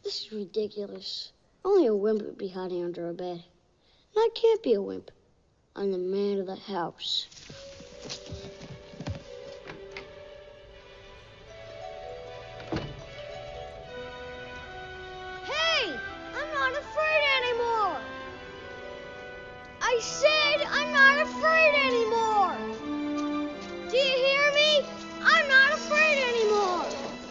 This is ridiculous. Only a wimp would be hiding under a bed. And I can't be a wimp. I'm the man of the house. Hey! I'm not afraid anymore! I said I'm not afraid anymore! Do you hear me? I'm not afraid anymore!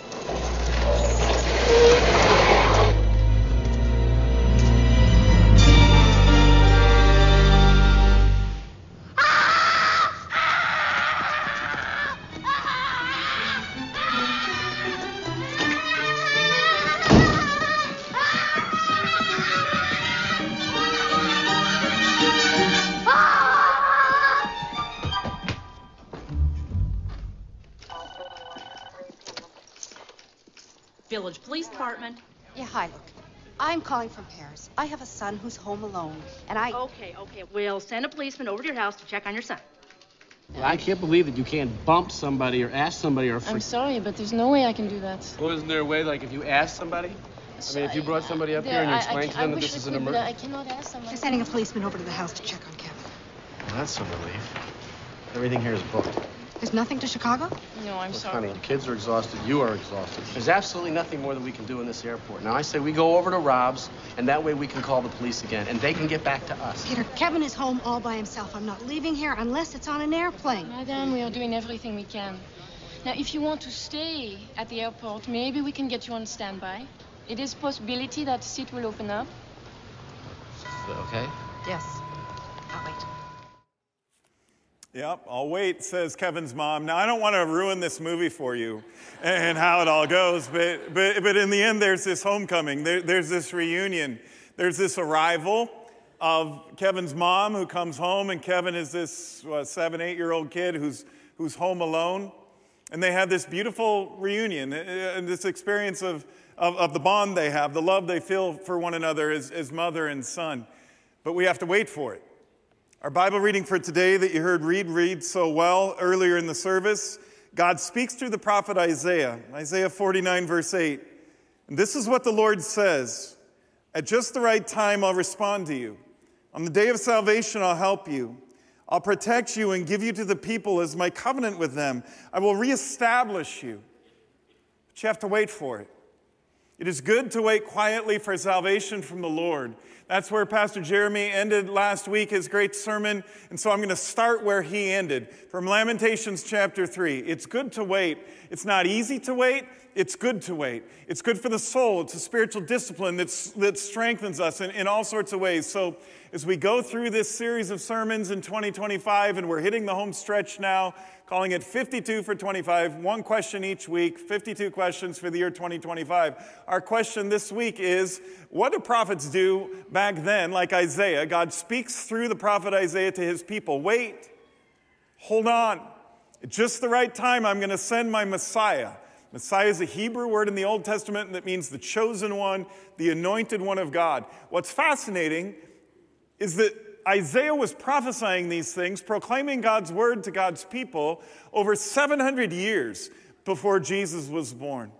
Village Police Department. Yeah, hi, look. I'm calling from Paris. I have a son who's home alone, and I... Okay. We'll send a policeman over to your house to check on your son. Well, I can't believe that you can't bump somebody or ask somebody or... I'm sorry, but there's no way I can do that. Well, isn't there a way, like, if you ask somebody? I mean, if you brought somebody up here and you explained to them that this is an emergency... I cannot ask somebody. They're sending a policeman over to the house to check on Kevin. Well, that's some relief. Everything here is booked. There's nothing to Chicago? No, I'm sorry. Honey, the kids are exhausted. You are exhausted. There's absolutely nothing more that we can do in this airport. Now, I say we go over to Rob's, and that way we can call the police again, and they can get back to us. Peter, Kevin is home all by himself. I'm not leaving here unless it's on an airplane. Madame, we are doing everything we can. Now, if you want to stay at the airport, maybe we can get you on standby. It is a possibility that seat will open up. Okay? Yes. I'll wait. Yep, I'll wait, says Kevin's mom. Now, I don't want to ruin this movie for you and how it all goes, but in the end, there's this homecoming. There's this reunion. There's this arrival of Kevin's mom who comes home, and Kevin is this 7, 8-year-old kid who's home alone. And they have this beautiful reunion and this experience of the bond they have, the love they feel for one another as mother and son. But we have to wait for it. Our Bible reading for today that you heard read so well earlier in the service, God speaks through the prophet Isaiah, Isaiah 49, verse 8. And this is what the Lord says: at just the right time, I'll respond to you. On the day of salvation, I'll help you. I'll protect you and give you to the people as my covenant with them. I will reestablish you. But you have to wait for it. It is good to wait quietly for salvation from the Lord. That's where Pastor Jeremy ended last week, his great sermon. And so I'm going to start where he ended, from Lamentations chapter 3. It's good to wait. It's not easy to wait. It's good to wait. It's good for the soul. It's a spiritual discipline that strengthens us in all sorts of ways. So as we go through this series of sermons in 2025, and we're hitting the home stretch now, calling it 52 for 25, one question each week, 52 questions for the year 2025. Our question this week is, what do prophets do back then, like Isaiah? God speaks through the prophet Isaiah to his people. Wait, hold on. At just the right time, I'm going to send my Messiah. Messiah is a Hebrew word in the Old Testament that means the chosen one, the anointed one of God. What's fascinating is that Isaiah was prophesying these things, proclaiming God's word to God's people over 700 years before Jesus was born,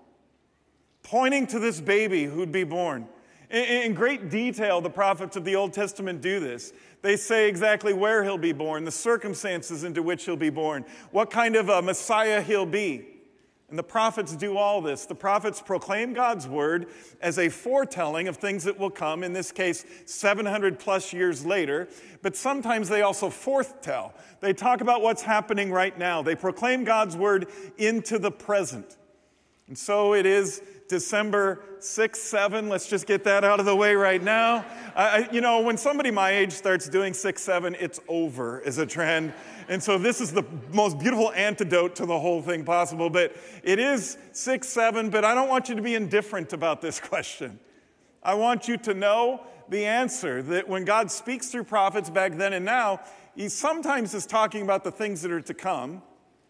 pointing to this baby who'd be born. In great detail, the prophets of the Old Testament do this. They say exactly where he'll be born, the circumstances into which he'll be born, what kind of a Messiah he'll be. And the prophets do all this. The prophets proclaim God's word as a foretelling of things that will come, in this case, 700 plus years later. But sometimes they also foretell. They talk about what's happening right now. They proclaim God's word into the present. And so it is December 6, 7. Let's just get that out of the way right now. When somebody my age starts doing 6, 7, it's over as a trend. And so this is the most beautiful antidote to the whole thing possible. But it is 6, 7, but I don't want you to be indifferent about this question. I want you to know the answer, that when God speaks through prophets back then and now, he sometimes is talking about the things that are to come,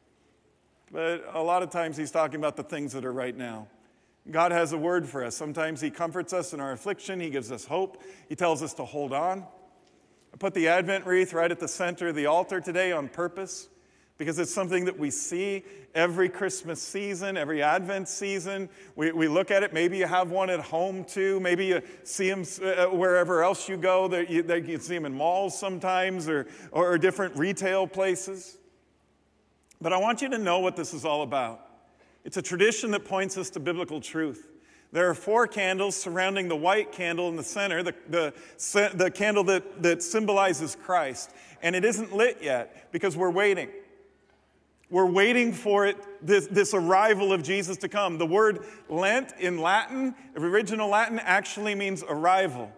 but a lot of times he's talking about the things that are right now. God has a word for us. Sometimes he comforts us in our affliction. He gives us hope. He tells us to hold on. I put the Advent wreath right at the center of the altar today on purpose, because it's something that we see every Christmas season, every Advent season. We look at it. Maybe you have one at home too. Maybe you see them wherever else you go. You can see them in malls sometimes or different retail places. But I want you to know what this is all about. It's a tradition that points us to biblical truth. There are 4 candles surrounding the white candle in the center, the candle that symbolizes Christ. And it isn't lit yet because we're waiting. We're waiting for it, this arrival of Jesus to come. The word Lent in Latin, original Latin, actually means arrival.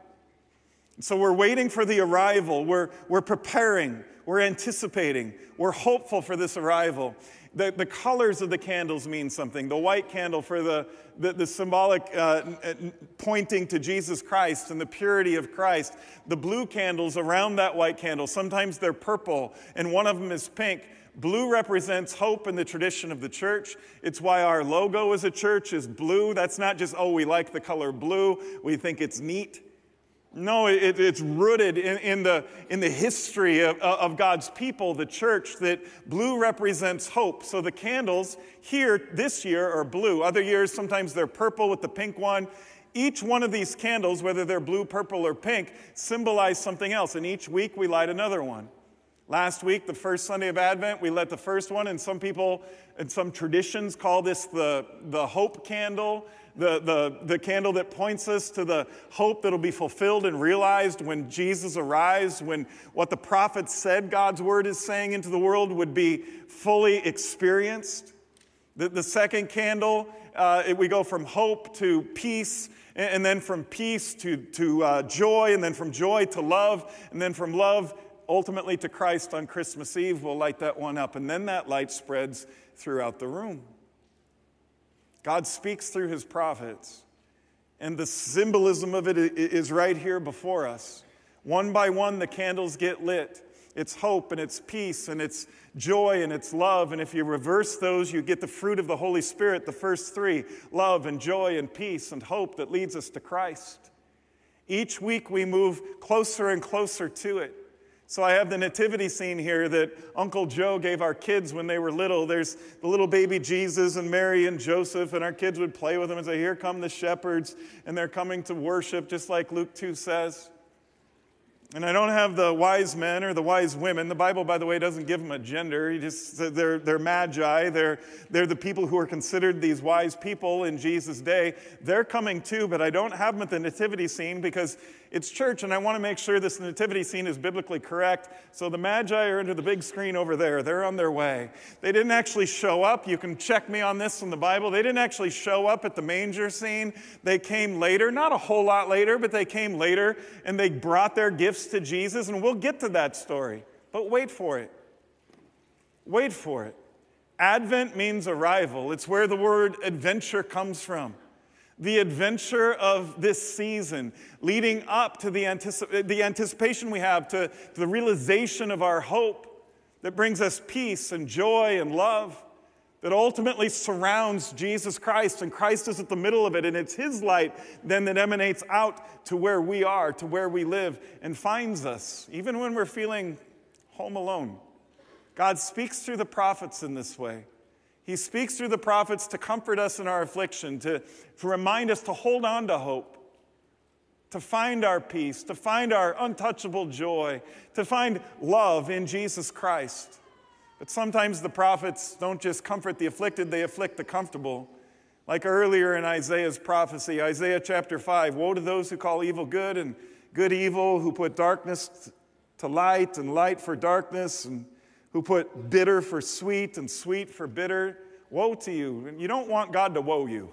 So we're waiting for the arrival. We're preparing. We're anticipating. We're hopeful for this arrival. The colors of the candles mean something. The white candle for the symbolic pointing to Jesus Christ and the purity of Christ. The blue candles around that white candle, sometimes they're purple, and one of them is pink. Blue represents hope in the tradition of the church. It's why our logo as a church is blue. That's not just, we like the color blue. We think it's neat. No, it's rooted in the history of God's people, the church, that blue represents hope. So the candles here this year are blue. Other years, sometimes they're purple with the pink one. Each one of these candles, whether they're blue, purple, or pink, symbolize something else. And each week we light another one. Last week, the first Sunday of Advent, we lit the first one, and some people and some traditions call this the hope candle, the candle that points us to the hope that will be fulfilled and realized when Jesus arrives, when what the prophets said God's word is saying into the world would be fully experienced. The second candle, we go from hope to peace, and then from peace to joy, and then from joy to love, and then from love ultimately to Christ on Christmas Eve. We'll light that one up, and then that light spreads throughout the room. God speaks through his prophets, and the symbolism of it is right here before us. One by one, the candles get lit. It's hope, and it's peace, and it's joy, and it's love, and if you reverse those, you get the fruit of the Holy Spirit, the first 3, love and joy and peace and hope that leads us to Christ. Each week, we move closer and closer to it. So I have the nativity scene here that Uncle Joe gave our kids when they were little. There's the little baby Jesus and Mary and Joseph, and our kids would play with them and say, here come the shepherds, and they're coming to worship, just like Luke 2 says. And I don't have the wise men or the wise women. The Bible, by the way, doesn't give them a gender. They're magi. They're the people who are considered these wise people in Jesus' day. They're coming too, but I don't have them at the nativity scene because it's church, and I want to make sure this nativity scene is biblically correct. So the magi are under the big screen over there. They're on their way. They didn't actually show up. You can check me on this in the Bible. They didn't actually show up at the manger scene. They came later, not a whole lot later, but they came later, and they brought their gifts to Jesus, and we'll get to that story. But wait for it. Wait for it. Advent means arrival. It's where the word adventure comes from. The adventure of this season, leading up to the anticipation we have, to the realization of our hope that brings us peace and joy and love, that ultimately surrounds Jesus Christ, and Christ is at the middle of it, and it's his light then that emanates out to where we are, to where we live, and finds us, even when we're feeling home alone. God speaks through the prophets in this way. He speaks through the prophets to comfort us in our affliction, to remind us to hold on to hope, to find our peace, to find our untouchable joy, to find love in Jesus Christ. But sometimes the prophets don't just comfort the afflicted, they afflict the comfortable. Like earlier in Isaiah's prophecy, Isaiah chapter 5, woe to those who call evil good and good evil, who put darkness to light and light for darkness, and who put bitter for sweet and sweet for bitter. Woe to you. And you don't want God to woe you.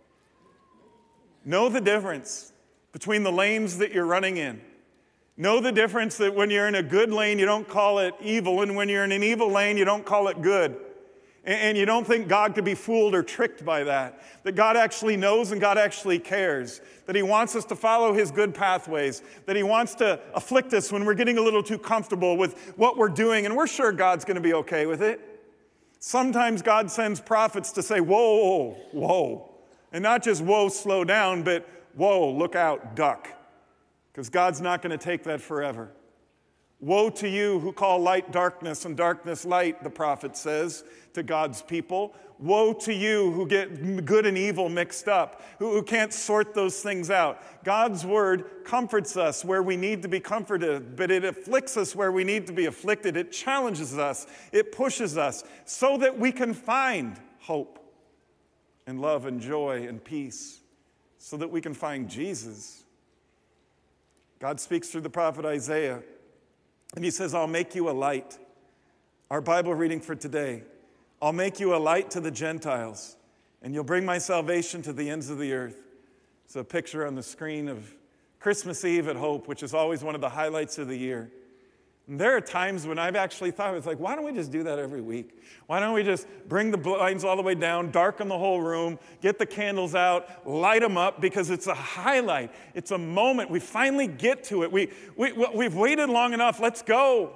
Know the difference between the lanes that you're running in. Know the difference that when you're in a good lane, you don't call it evil, and when you're in an evil lane, you don't call it good. And you don't think God could be fooled or tricked by that. That God actually knows and God actually cares. That he wants us to follow his good pathways. That he wants to afflict us when we're getting a little too comfortable with what we're doing, and we're sure God's going to be okay with it. Sometimes God sends prophets to say, whoa, whoa. And not just whoa, slow down, but whoa, look out, duck. Because God's not going to take that forever. Woe to you who call light darkness and darkness light, the prophet says to God's people. Woe to you who get good and evil mixed up, who can't sort those things out. God's word comforts us where we need to be comforted, but it afflicts us where we need to be afflicted. It challenges us. It pushes us so that we can find hope and love and joy and peace, so that we can find Jesus. God speaks through the prophet Isaiah, and he says, I'll make you a light. Our Bible reading for today, I'll make you a light to the Gentiles, and you'll bring my salvation to the ends of the earth. It's a picture on the screen of Christmas Eve at Hope, which is always one of the highlights of the year. And there are times when I've actually thought, it's like, why don't we just do that every week? Why don't we just bring the blinds all the way down, darken the whole room, get the candles out, light them up, because it's a highlight. It's a moment. We finally get to it. We've waited long enough. Let's go.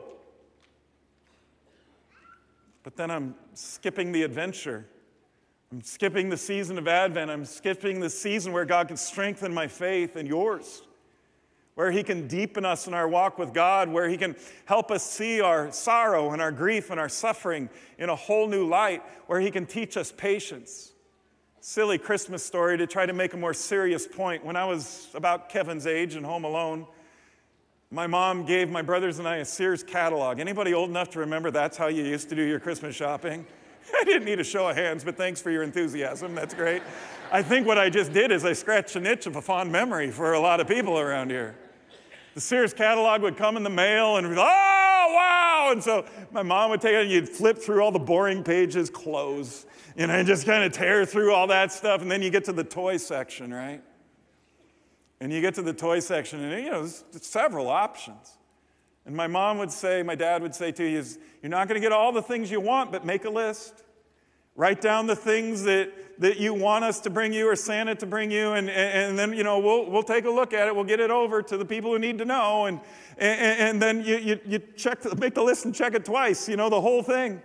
But then I'm skipping the adventure. I'm skipping the season of Advent. I'm skipping the season where God can strengthen my faith and yours, where he can deepen us in our walk with God, where he can help us see our sorrow and our grief and our suffering in a whole new light, where he can teach us patience. Silly Christmas story to try to make a more serious point. When I was about Kevin's age and home alone, my mom gave my brothers and I a Sears catalog. Anybody old enough to remember that's how you used to do your Christmas shopping? I didn't need a show of hands, but thanks for your enthusiasm. That's great. I think what I just did is I scratched an itch of a fond memory for a lot of people around here. The Sears catalog would come in the mail, and we'd go, oh, wow! And so my mom would take it, and you'd flip through all the boring pages, clothes, and just kind of tear through all that stuff, and then you get to the toy section, right? And you get to the toy section, and there's several options. And my dad would say to you, you're not going to get all the things you want, but make a list. Write down the things that you want us to bring you or Santa to bring you, and then, we'll take a look at it. We'll get it over to the people who need to know, and then you make the list and check it twice, the whole thing.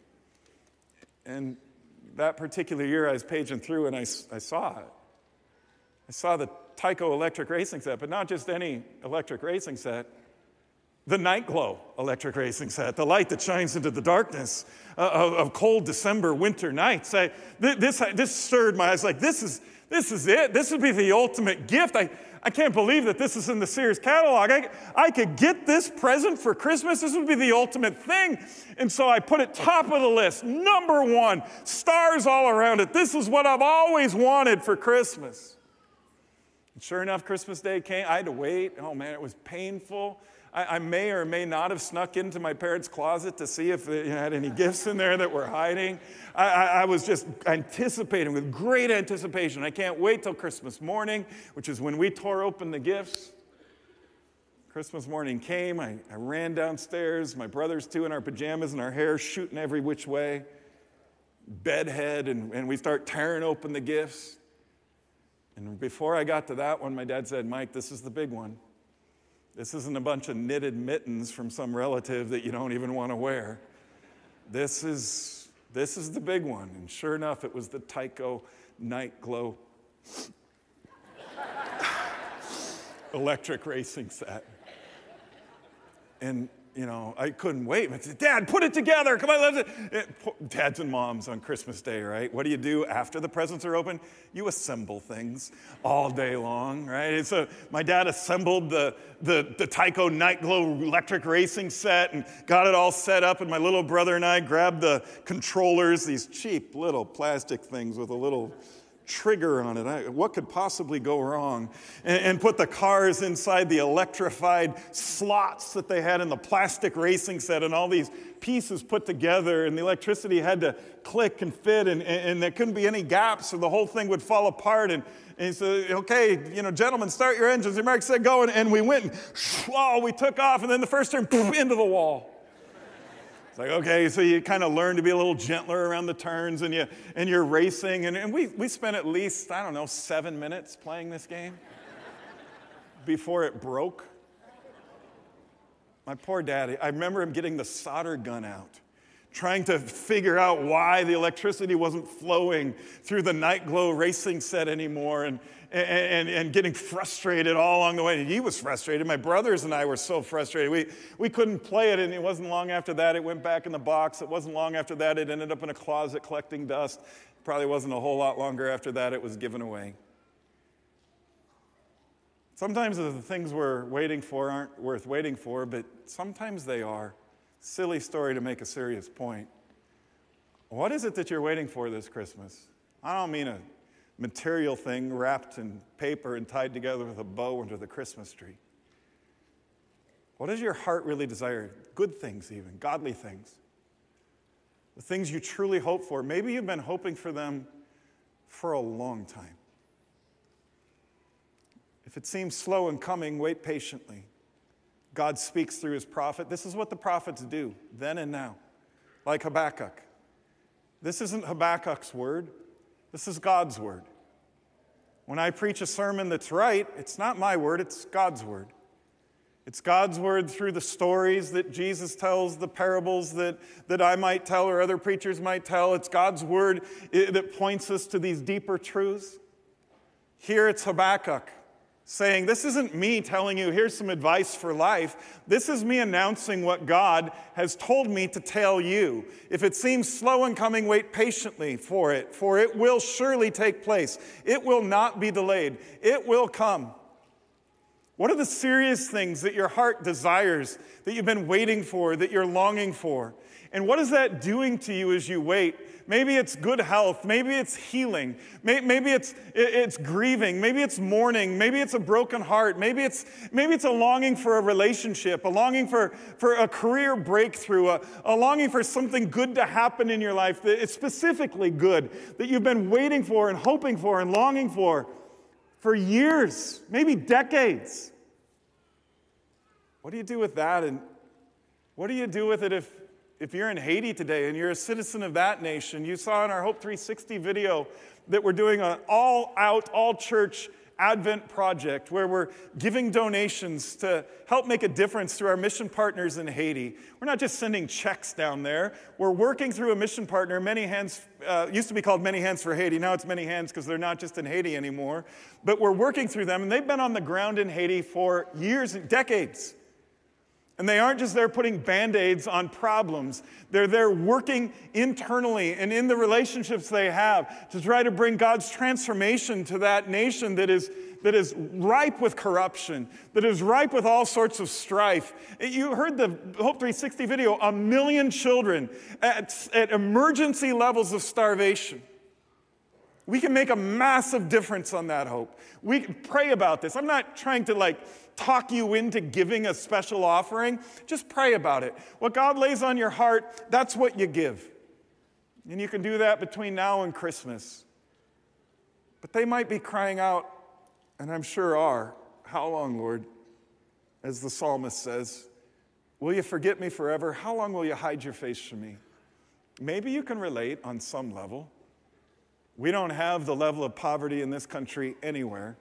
And that particular year, I was paging through, and I saw it. I saw the Tyco electric racing set, but not just any electric racing set. The Night Glow electric racing set, the light that shines into the darkness of cold December winter nights. This stirred my eyes. Like, this is it. This would be the ultimate gift. I can't believe that this is in the Sears catalog. I could get this present for Christmas. This would be the ultimate thing. And so I put it top of the list, number one, stars all around it. This is what I've always wanted for Christmas. And sure enough, Christmas Day came. I had to wait. Oh, man, it was painful. I may or may not have snuck into my parents' closet to see if they had any gifts in there that were hiding. I was just anticipating with great anticipation. I can't wait till Christmas morning, which is when we tore open the gifts. Christmas morning came. I ran downstairs, my brothers too, in our pajamas and our hair shooting every which way, bedhead, and we start tearing open the gifts. And before I got to that one, my dad said, Mike, this is the big one. This isn't a bunch of knitted mittens from some relative that you don't even want to wear. This is the big one. And sure enough, it was the Tyco Night Glow electric racing set. And, I couldn't wait. I said, Dad, put it together. Come on, dads and moms on Christmas Day, right? What do you do after the presents are open? You assemble things all day long, right? And so my dad assembled the Tyco Night Glow electric racing set and got it all set up, and my little brother and I grabbed the controllers, these cheap little plastic things with a little trigger on it. What could possibly go wrong? And put the cars inside the electrified slots that they had in the plastic racing set, and all these pieces put together, and the electricity had to click and fit, and there couldn't be any gaps, or the whole thing would fall apart. And he said, okay, gentlemen, start your engines. And Mark said, go, and we went, and we took off, and then the first turn, into the wall. It's like, okay, so you kind of learn to be a little gentler around the turns, and you're racing. And we spent at least, 7 minutes playing this game before it broke. My poor daddy, I remember him getting the solder gun out, trying to figure out why the electricity wasn't flowing through the Night Glow racing set anymore, and getting frustrated all along the way. And he was frustrated. My brothers and I were so frustrated. We couldn't play it, and it wasn't long after that it went back in the box. It wasn't long after that it ended up in a closet collecting dust. Probably wasn't a whole lot longer after that it was given away. Sometimes the things we're waiting for aren't worth waiting for, but sometimes they are. Silly story to make a serious point. What is it that you're waiting for this Christmas? I don't mean a material thing wrapped in paper and tied together with a bow under the Christmas tree. What does your heart really desire? Good things even, godly things. The things you truly hope for. Maybe you've been hoping for them for a long time. If it seems slow in coming, wait patiently. God speaks through his prophet. This is what the prophets do, then and now, like Habakkuk. This isn't Habakkuk's word. This is God's word. When I preach a sermon that's right, it's not my word, it's God's word. It's God's word through the stories that Jesus tells, the parables that I might tell or other preachers might tell. It's God's word that points us to these deeper truths. Here it's Habakkuk saying, this isn't me telling you, here's some advice for life. This is me announcing what God has told me to tell you. If it seems slow in coming, wait patiently for it will surely take place. It will not be delayed. It will come. What are the serious things that your heart desires, that you've been waiting for, that you're longing for? And what is that doing to you as you wait? Maybe it's good health. Maybe it's healing. Maybe it's grieving. Maybe it's mourning. Maybe it's a broken heart. Maybe it's a longing for a relationship, a longing for a career breakthrough, a longing for something good to happen in your life that is specifically good, that you've been waiting for and hoping for and longing for years, maybe decades. What do you do with that? And what do you do with it if you're in Haiti today and you're a citizen of that nation? You saw in our Hope 360 video that we're doing an all-out, all-church Advent project where we're giving donations to help make a difference to our mission partners in Haiti. We're not just sending checks down there. We're working through a mission partner, Many Hands, used to be called Many Hands for Haiti. Now it's Many Hands because they're not just in Haiti anymore. But we're working through them, and they've been on the ground in Haiti for years, decades. And they aren't just there putting Band-Aids on problems. They're there working internally and in the relationships they have to try to bring God's transformation to that nation that is ripe with corruption, that is ripe with all sorts of strife. You heard the Hope 360 video, 1 million children at emergency levels of starvation. We can make a massive difference on that hope. We can pray about this. I'm not trying to talk you into giving a special offering. Just pray about it. What God lays on your heart, that's what you give. And you can do that between now and Christmas. But they might be crying out, and I'm sure are, how long, Lord? As the psalmist says, will you forget me forever? How long will you hide your face from me? Maybe you can relate on some level. We don't have the level of poverty in this country anywhere.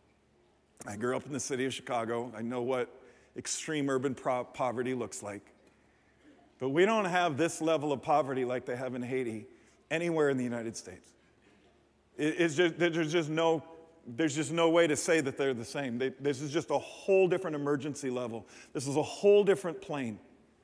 I grew up in the city of Chicago. I know what extreme urban poverty looks like. But we don't have this level of poverty like they have in Haiti anywhere in the United States. There's just no way to say that they're the same. This is just a whole different emergency level. This is a whole different plane.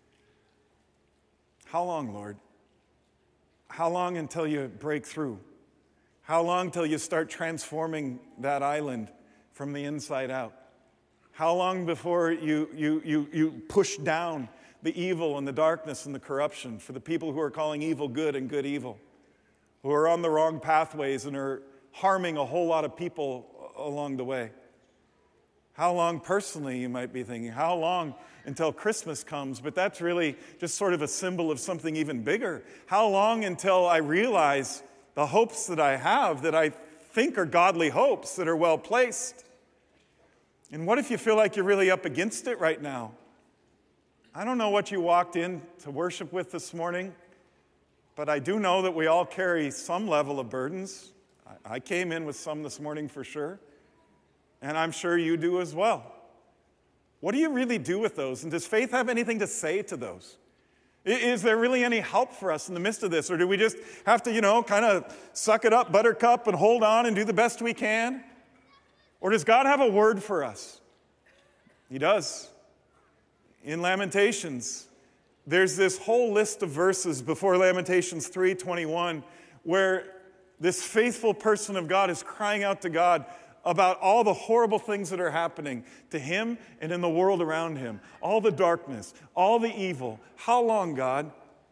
How long, Lord? How long until you break through? How long till you start transforming that island from the inside out? How long before you push down the evil and the darkness and the corruption for the people who are calling evil good and good evil, who are on the wrong pathways and are harming a whole lot of people along the way? How long personally, you might be thinking, how long until Christmas comes? But that's really just sort of a symbol of something even bigger. How long until I realize the hopes that I have, that I think are godly hopes, that are well placed? And what if you feel like you're really up against it right now? I don't know what you walked in to worship with this morning, but I do know that we all carry some level of burdens. I came in with some this morning for sure, and I'm sure you do as well. What do you really do with those? And does faith have anything to say to those? Is there really any help for us in the midst of this? Or do we just have to, kind of suck it up, buttercup, and hold on and do the best we can? Or does God have a word for us? He does. In Lamentations, there's this whole list of verses before Lamentations 3:21 where this faithful person of God is crying out to God about all the horrible things that are happening to him and in the world around him. All the darkness, all the evil. How long, God?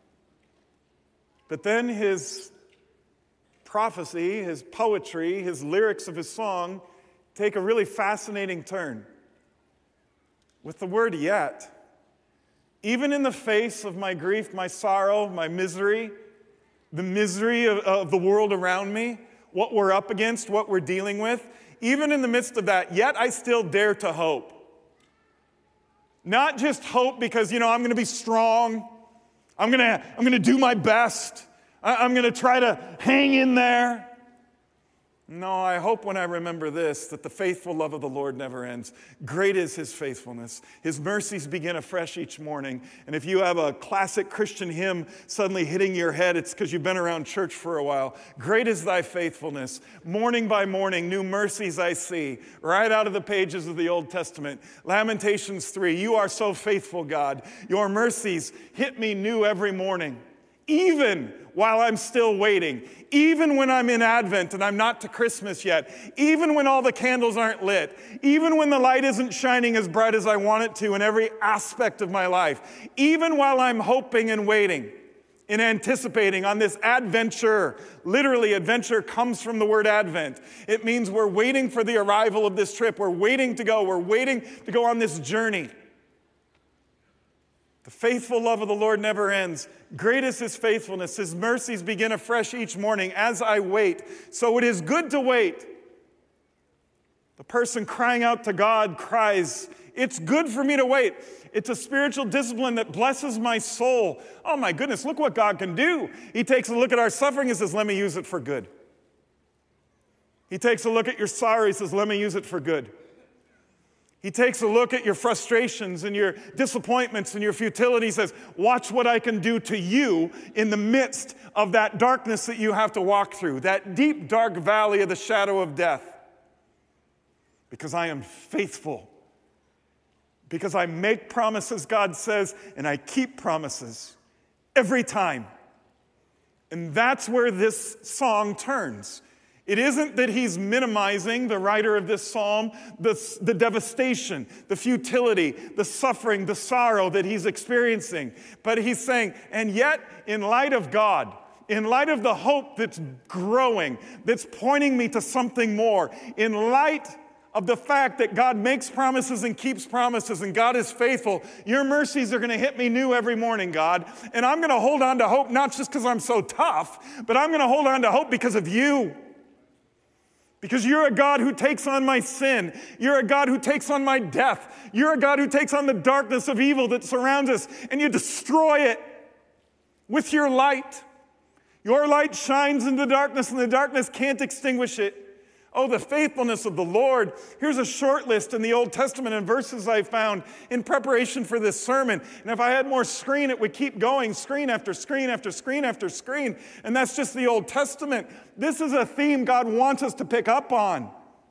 But then his prophecy, his poetry, his lyrics of his song take a really fascinating turn. With the word yet. Even in the face of my grief, my sorrow, my misery, the misery of the world around me, what we're up against, what we're dealing with, even in the midst of that, yet I still dare to hope. Not just hope because, I'm going to be strong. I'm going to do my best. I'm going to try to hang in there. No, I hope when I remember this, that the faithful love of the Lord never ends. Great is his faithfulness. His mercies begin afresh each morning. And if you have a classic Christian hymn suddenly hitting your head, it's because you've been around church for a while. Great is thy faithfulness. Morning by morning, new mercies I see. Right out of the pages of the Old Testament. Lamentations 3, you are so faithful, God. Your mercies hit me new every morning. Even while I'm still waiting, even when I'm in Advent and I'm not to Christmas yet, even when all the candles aren't lit, even when the light isn't shining as bright as I want it to in every aspect of my life, even while I'm hoping and waiting and anticipating on this adventure. Literally, adventure comes from the word Advent. It means we're waiting for the arrival of this trip. We're waiting to go. We're waiting to go on this journey. The faithful love of the Lord never ends. Great is his faithfulness. His mercies begin afresh each morning as I wait. So it is good to wait. The person crying out to God cries, it's good for me to wait. It's a spiritual discipline that blesses my soul. Oh my goodness, look what God can do. He takes a look at our suffering and says, let me use it for good. He takes a look at your sorrow. He says, let me use it for good. He takes a look at your frustrations and your disappointments and your futility. He says, watch what I can do to you in the midst of that darkness that you have to walk through, that deep, dark valley of the shadow of death. Because I am faithful. Because I make promises, God says, and I keep promises every time. And that's where this song turns. It isn't that he's minimizing, the writer of this psalm, the devastation, the futility, the suffering, the sorrow that he's experiencing. But he's saying, and yet, in light of God, in light of the hope that's growing, that's pointing me to something more, in light of the fact that God makes promises and keeps promises and God is faithful, your mercies are going to hit me new every morning, God. And I'm going to hold on to hope, not just because I'm so tough, but I'm going to hold on to hope because of you. Because you're a God who takes on my sin. You're a God who takes on my death. You're a God who takes on the darkness of evil that surrounds us, and you destroy it with your light. Your light shines in the darkness, and the darkness can't extinguish it. Oh, the faithfulness of the Lord. Here's a short list in the Old Testament and verses I found in preparation for this sermon. And if I had more screen, it would keep going, screen after screen after screen after screen. And that's just the Old Testament. This is a theme God wants us to pick up on.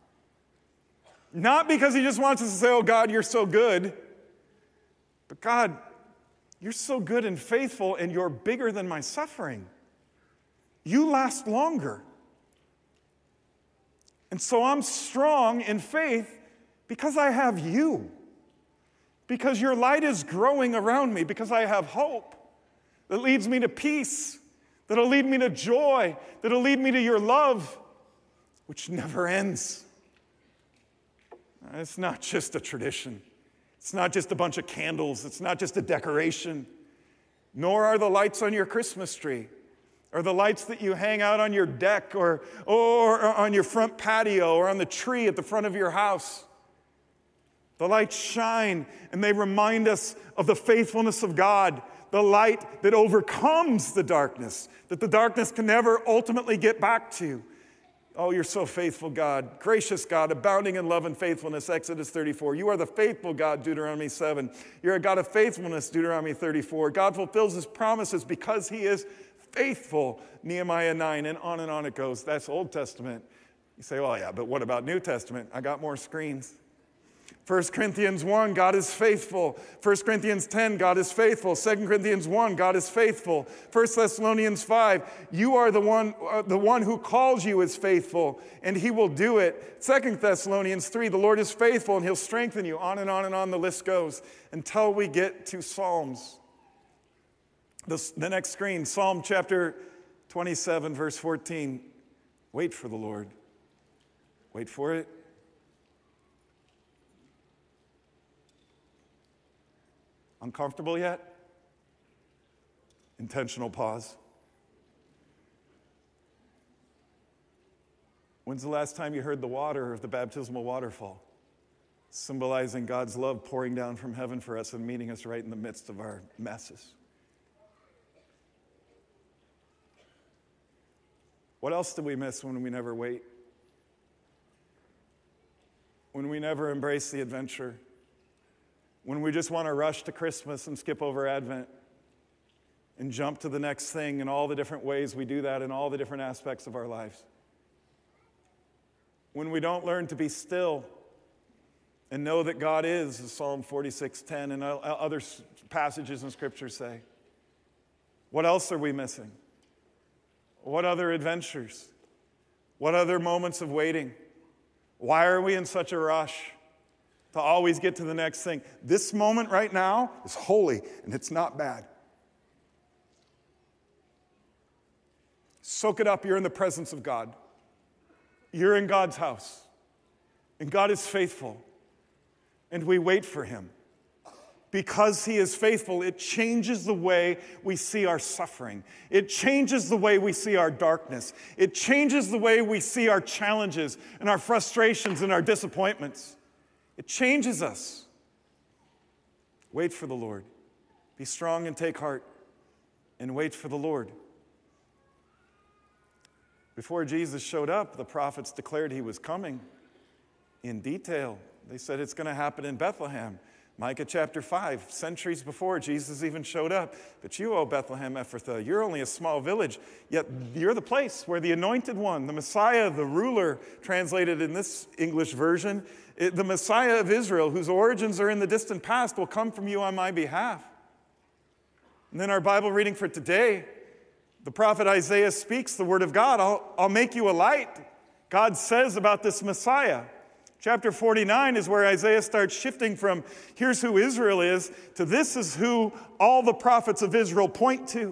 Not because he just wants us to say, oh, God, you're so good. But God, you're so good and faithful, and you're bigger than my suffering. You last longer. And so I'm strong in faith because I have you. Because your light is growing around me. Because I have hope that leads me to peace. That'll lead me to joy. That'll lead me to your love, which never ends. It's not just a tradition. It's not just a bunch of candles. It's not just a decoration. Nor are the lights on your Christmas tree. Or the lights that you hang out on your deck or on your front patio or on the tree at the front of your house. The lights shine and they remind us of the faithfulness of God, the light that overcomes the darkness, that the darkness can never ultimately get back to. Oh, you're so faithful, God. Gracious God, abounding in love and faithfulness, Exodus 34. You are the faithful God, Deuteronomy 7. You're a God of faithfulness, Deuteronomy 34. God fulfills his promises because he is faithful, Nehemiah 9, and on it goes. That's Old Testament. You say, oh yeah, but what about New Testament? I got more screens. 1 Corinthians 1, God is faithful. 1 Corinthians 10, God is faithful. 2 Corinthians 1, God is faithful. 1 Thessalonians 5, you are the one who calls you is faithful, and he will do it. 2 Thessalonians 3, the Lord is faithful, and he'll strengthen you. On and on and on the list goes until we get to Psalms. The next screen, Psalm chapter 27, verse 14. Wait for the Lord. Wait for it. Uncomfortable yet? Intentional pause. When's the last time you heard the water of the baptismal waterfall, symbolizing God's love pouring down from heaven for us and meeting us right in the midst of our messes? What else do we miss when we never wait? When we never embrace the adventure? When we just want to rush to Christmas and skip over Advent and jump to the next thing, and all the different ways we do that in all the different aspects of our lives? When we don't learn to be still and know that God is, as Psalm 46:10 and other passages in Scripture say. What else are we missing? What other adventures? What other moments of waiting? Why are we in such a rush to always get to the next thing? This moment right now is holy, and it's not bad. Soak it up. You're in the presence of God. You're in God's house, and God is faithful, and we wait for him. Because he is faithful, it changes the way we see our suffering. It changes the way we see our darkness. It changes the way we see our challenges and our frustrations and our disappointments. It changes us. Wait for the Lord. Be strong and take heart, and wait for the Lord. Before Jesus showed up, the prophets declared he was coming in detail. They said it's going to happen in Bethlehem. Micah chapter 5, centuries before Jesus even showed up. But you, O Bethlehem Ephrathah, you're only a small village, yet you're the place where the anointed one, the Messiah, the ruler, translated in this English version, the Messiah of Israel, whose origins are in the distant past, will come from you on my behalf. And then our Bible reading for today, the prophet Isaiah speaks the word of God. I'll make you a light, God says about this Messiah. Chapter 49 is where Isaiah starts shifting from here's who Israel is to this is who all the prophets of Israel point to.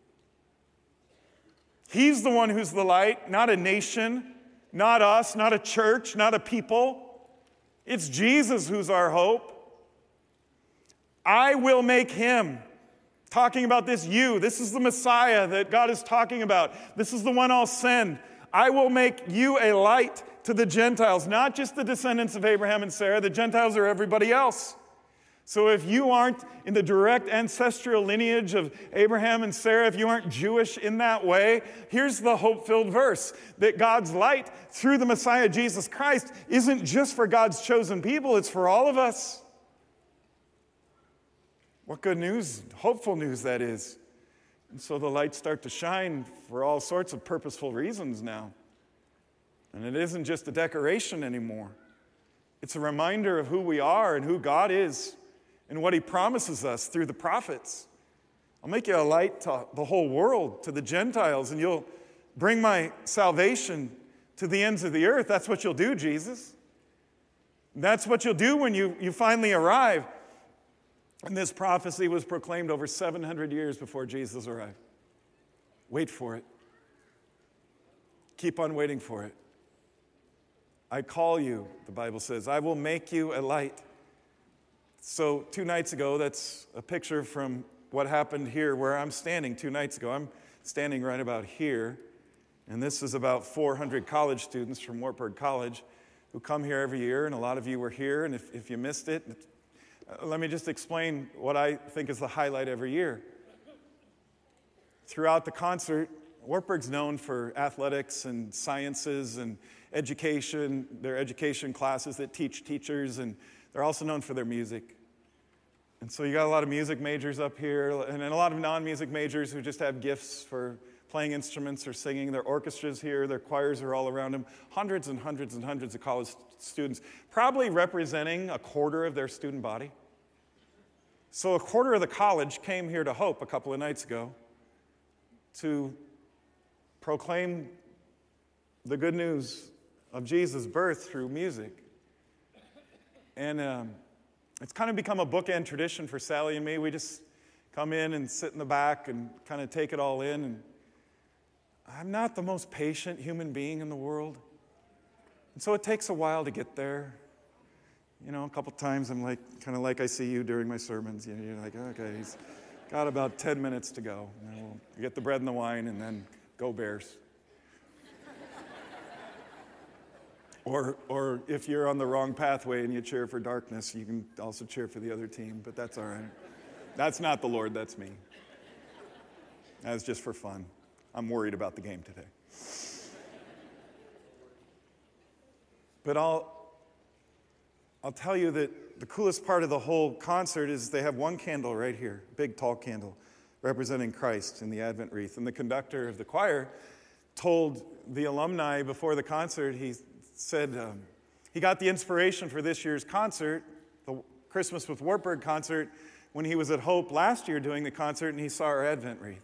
He's the one who's the light, not a nation, not us, not a church, not a people. It's Jesus who's our hope. I will make him. Talking about this you. This is the Messiah that God is talking about. This is the one I'll send. I will make you a light to the Gentiles, not just the descendants of Abraham and Sarah. The Gentiles are everybody else. So if you aren't in the direct ancestral lineage of Abraham and Sarah, if you aren't Jewish in that way, here's the hope-filled verse, that God's light through the Messiah, Jesus Christ, isn't just for God's chosen people, it's for all of us. What good news, hopeful news that is. And so the lights start to shine for all sorts of purposeful reasons now. And it isn't just a decoration anymore. It's a reminder of who we are and who God is and what he promises us through the prophets. I'll make you a light to the whole world, to the Gentiles, and you'll bring my salvation to the ends of the earth. That's what you'll do, Jesus. That's what you'll do when you finally arrive. And this prophecy was proclaimed over 700 years before Jesus arrived. Wait for it. Keep on waiting for it. I call you, the Bible says. I will make you a light. So 2 nights ago, that's a picture from what happened here where I'm standing 2 nights ago. I'm standing right about here. And this is about 400 college students from Wartburg College who come here every year. And a lot of you were here. And if you missed it, let me just explain what I think is the highlight every year. Throughout the concert, Wartburg's known for athletics and sciences and education, their education classes that teach teachers, and they're also known for their music. And so you got a lot of music majors up here, and a lot of non-music majors who just have gifts for playing instruments or singing. Their orchestras here, their choirs are all around them. Hundreds and hundreds and hundreds of college students, probably representing a quarter of their student body. So a quarter of the college came here to Hope a couple of nights ago to proclaim the good news of Jesus' birth through music. And it's kind of become a bookend tradition for Sally and me. We just come in and sit in the back and kind of take it all in. And I'm not the most patient human being in the world. And so it takes a while to get there. You know, a couple times I'm like, kind of like I see you during my sermons. You know, you're like, okay, he's got about 10 minutes to go. And then we'll get the bread and the wine and then go Bears. Or if you're on the wrong pathway and you cheer for darkness, you can also cheer for the other team, but that's all right. That's not the Lord, that's me. That's just for fun. I'm worried about the game today. But I'll tell you that the coolest part of the whole concert is they have one candle right here, big tall candle, representing Christ in the Advent wreath. And the conductor of the choir told the alumni before the concert, he said he got the inspiration for this year's concert, the Christmas with Wartburg concert, when he was at Hope last year doing the concert and he saw our Advent wreath.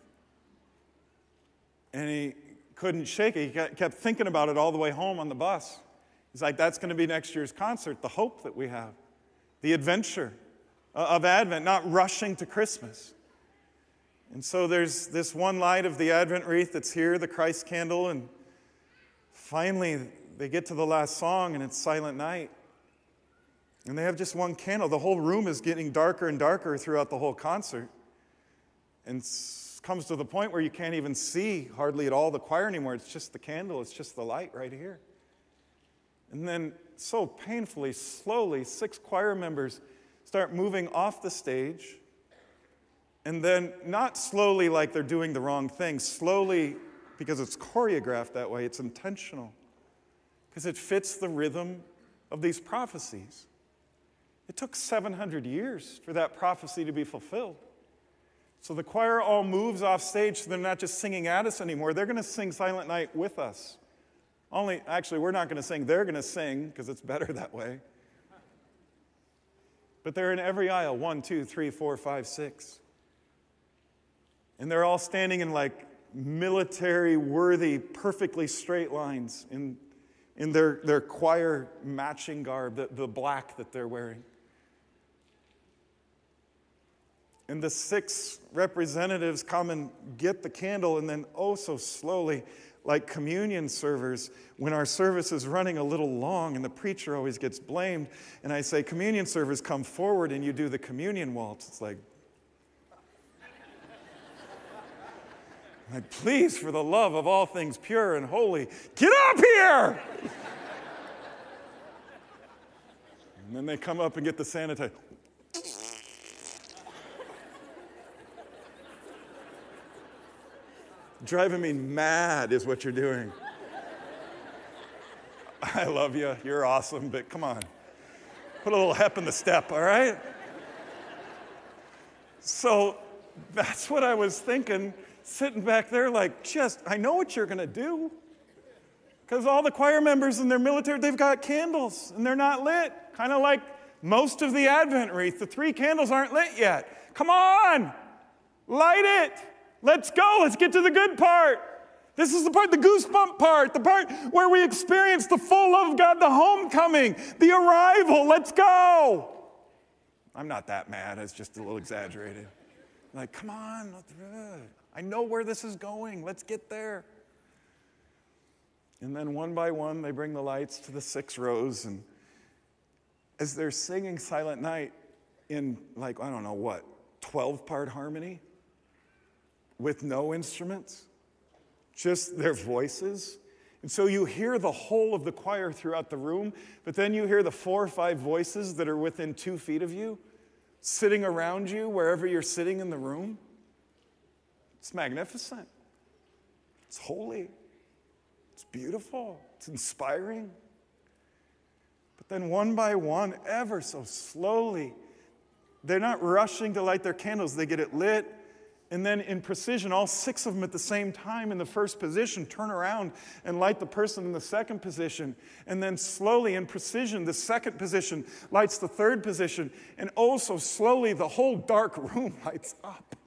And he couldn't shake it. He kept thinking about it all the way home on the bus. He's like, that's going to be next year's concert, the hope that we have, the adventure of Advent, not rushing to Christmas. And so there's this one light of the Advent wreath that's here, the Christ candle, and finally they get to the last song and it's Silent Night. And they have just one candle. The whole room is getting darker and darker throughout the whole concert. And it comes to the point where you can't even see hardly at all the choir anymore. It's just the candle, it's just the light right here. And then so painfully, slowly, 6 choir members start moving off the stage. And then not slowly like they're doing the wrong thing, slowly because it's choreographed that way, it's intentional. Because it fits the rhythm of these prophecies. It took 700 years for that prophecy to be fulfilled. So the choir all moves off stage, so they're not just singing at us anymore. They're going to sing Silent Night with us. Actually, we're not going to sing. They're going to sing, because it's better that way. But they're in every aisle, 1, 2, 3, 4, 5, 6. And they're all standing in like military-worthy, perfectly straight lines in their choir matching garb, the black that they're wearing. And the 6 representatives come and get the candle, and then oh so slowly, like communion servers, when our service is running a little long and the preacher always gets blamed, and I say, communion servers, come forward, and you do the communion waltz. It's like, please, for the love of all things pure and holy, get up here! And then they come up and get the sanitizer. Driving me mad is what you're doing. I love you. You're awesome, but come on. Put a little pep in the step, all right? So that's what I was thinking, sitting back there like, I know what you're going to do. Because all the choir members in their military, they've got candles, and they're not lit. Kind of like most of the Advent wreath. The 3 candles aren't lit yet. Come on! Light it! Let's go. Let's get to the good part. This is the part, the goosebump part, the part where we experience the full love of God, the homecoming, the arrival. Let's go. I'm not that mad. It's just a little exaggerated. Like, come on. I know where this is going. Let's get there. And then one by one, they bring the lights to the 6 rows. And as they're singing Silent Night in, 12-part harmony, with no instruments, just their voices. And so you hear the whole of the choir throughout the room, but then you hear the 4 or 5 voices that are within 2 feet of you, sitting around you wherever you're sitting in the room. It's magnificent. It's holy. It's beautiful. It's inspiring. But then one by one, ever so slowly, they're not rushing to light their candles. They get it lit. And then in precision, all 6 of them at the same time in the first position turn around and light the person in the second position. And then slowly in precision, the second position lights the third position. And oh, so slowly, the whole dark room lights up.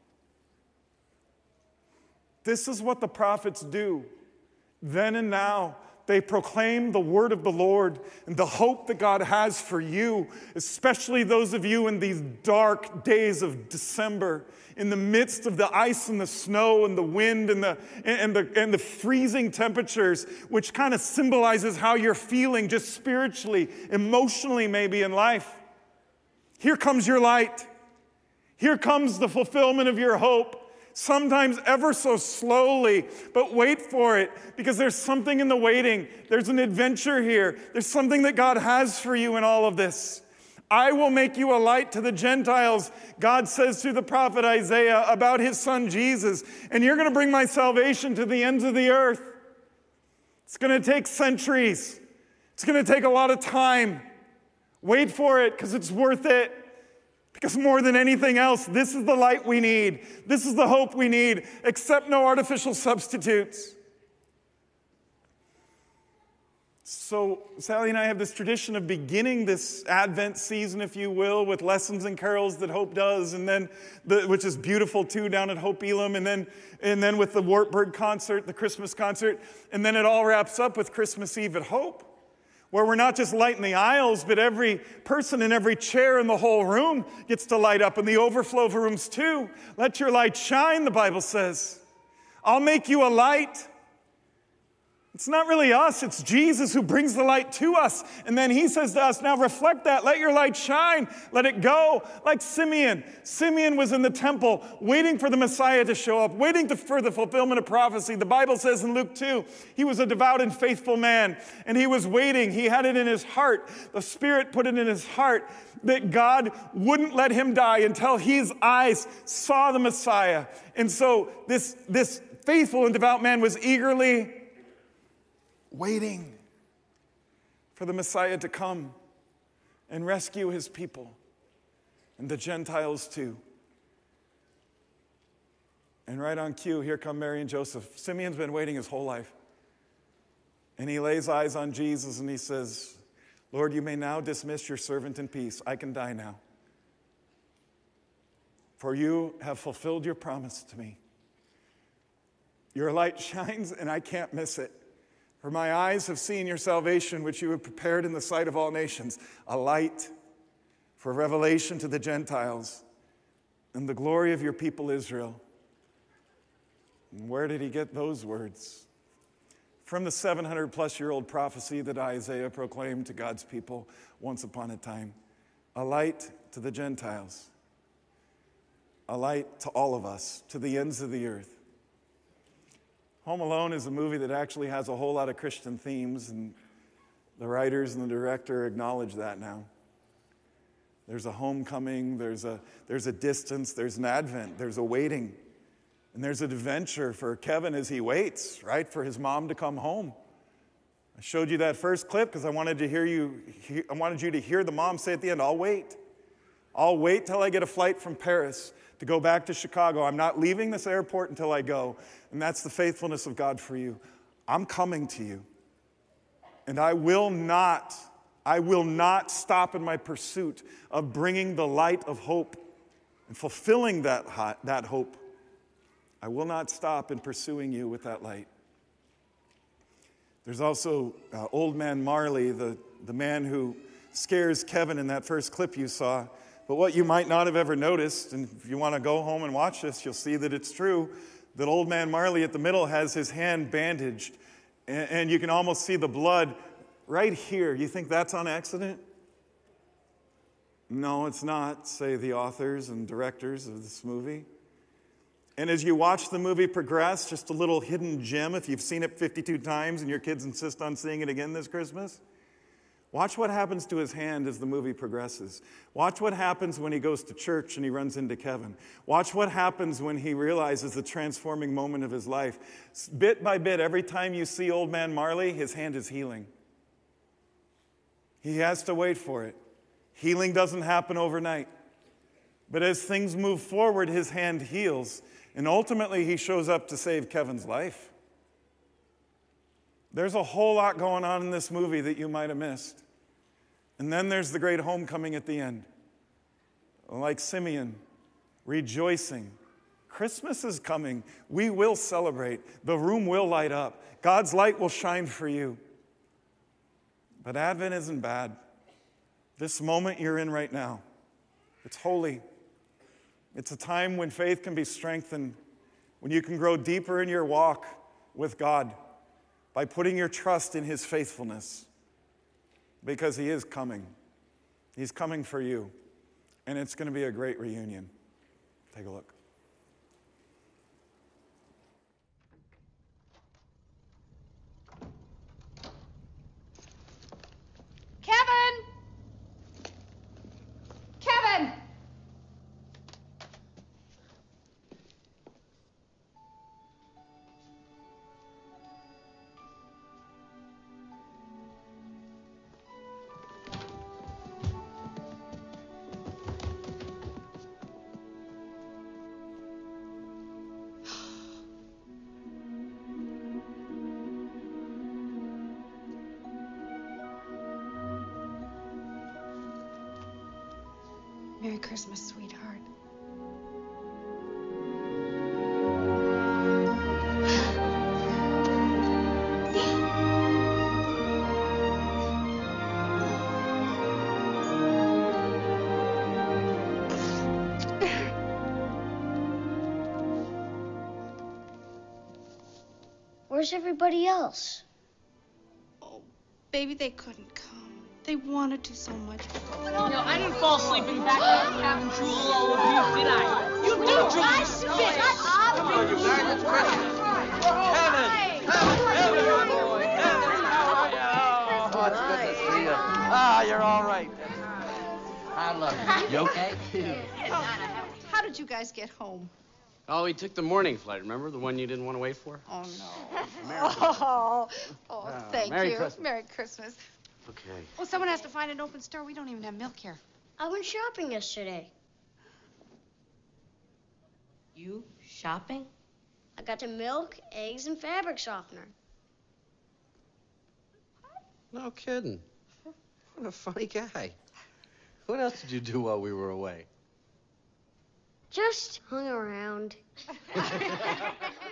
This is what the prophets do. Then and now, they proclaim the word of the Lord and the hope that God has for you, especially those of you in these dark days of December, in the midst of the ice and the snow and the wind and the freezing temperatures, which kind of symbolizes how you're feeling just spiritually, emotionally maybe in life. Here comes your light. Here comes the fulfillment of your hope. Sometimes ever so slowly, but wait for it, because there's something in the waiting. There's an adventure here. There's something that God has for you in all of this. I will make you a light to the Gentiles, God says through the prophet Isaiah about his son Jesus, and you're going to bring my salvation to the ends of the earth. It's going to take centuries. It's going to take a lot of time. Wait for it, because it's worth it. Because more than anything else, this is the light we need. This is the hope we need. Accept no artificial substitutes. So Sally and I have this tradition of beginning this Advent season, if you will, with lessons and carols that Hope does, and then which is beautiful too down at Hope Elam, and then with the Wartburg concert, the Christmas concert, and then it all wraps up with Christmas Eve at Hope, where we're not just lighting the aisles, but every person in every chair in the whole room gets to light up, and the overflow of rooms too. Let your light shine, the Bible says. I'll make you a light. It's not really us, it's Jesus who brings the light to us. And then he says to us, now reflect that, let your light shine, let it go. Like Simeon. Simeon was in the temple waiting for the Messiah to show up, waiting for the fulfillment of prophecy. The Bible says in Luke 2, he was a devout and faithful man, and he was waiting. He had it in his heart. The Spirit put it in his heart that God wouldn't let him die until his eyes saw the Messiah. And so this faithful and devout man was eagerly waiting for the Messiah to come and rescue his people and the Gentiles too. And right on cue, here come Mary and Joseph. Simeon's been waiting his whole life. And he lays eyes on Jesus and he says, Lord, you may now dismiss your servant in peace. I can die now. For you have fulfilled your promise to me. Your light shines and I can't miss it. For my eyes have seen your salvation, which you have prepared in the sight of all nations, a light for revelation to the Gentiles and the glory of your people Israel. And where did he get those words? From the 700-plus-year-old prophecy that Isaiah proclaimed to God's people once upon a time. A light to the Gentiles. A light to all of us, to the ends of the earth. Home Alone is a movie that actually has a whole lot of Christian themes, and the writers and the director acknowledge that now. There's a homecoming, there's a distance, there's an advent, there's a waiting, and there's an adventure for Kevin as he waits, right, for his mom to come home. I showed you that first clip because I wanted you to hear the mom say at the end, I'll wait. I'll wait till I get a flight from Paris to go back to Chicago. I'm not leaving this airport until I go. And that's the faithfulness of God for you. I'm coming to you. And I will not stop in my pursuit of bringing the light of hope and fulfilling that hope. I will not stop in pursuing you with that light. There's also Old Man Marley, the man who scares Kevin in that first clip you saw. But what you might not have ever noticed, and if you want to go home and watch this, you'll see that it's true, that Old Man Marley at the middle has his hand bandaged, and you can almost see the blood right here. You think that's on accident? No, it's not, say the authors and directors of this movie. And as you watch the movie progress, just a little hidden gem, if you've seen it 52 times and your kids insist on seeing it again this Christmas, Watch what happens to his hand as the movie progresses. Watch what happens when he goes to church and he runs into Kevin. Watch what happens when he realizes the transforming moment of his life. Bit by bit, every time you see old man Marley, his hand is healing. He has to wait for it. Healing doesn't happen overnight. But as things move forward, his hand heals, and ultimately he shows up to save Kevin's life. There's a whole lot going on in this movie that you might have missed. And then there's the great homecoming at the end. Like Simeon, rejoicing. Christmas is coming. We will celebrate. The room will light up. God's light will shine for you. But Advent isn't bad. This moment you're in right now, it's holy. It's a time when faith can be strengthened, when you can grow deeper in your walk with God by putting your trust in his faithfulness, because he is coming. He's coming for you, and it's going to be a great reunion. Take a look. Kevin! Kevin! Merry Christmas, sweetheart. Where's everybody else? Oh, baby, they couldn't come. They wanted to so much. No, I didn't fall asleep in the back of the cabin drool all over you, did I? You do drool. I spit. Oh, it's good to see you. Ah, you're all right. I love you. You okay? How did you guys get home? Oh, we took the morning flight, remember? The one you didn't want to wait for? Oh, no. Thank Merry you. Christmas. Merry Christmas. Okay. Well, someone has to find an open store. We don't even have milk here. I went shopping yesterday. You shopping? I got some milk, eggs, and fabric softener. No kidding. What a funny guy. What else did you do while we were away? Just hung around.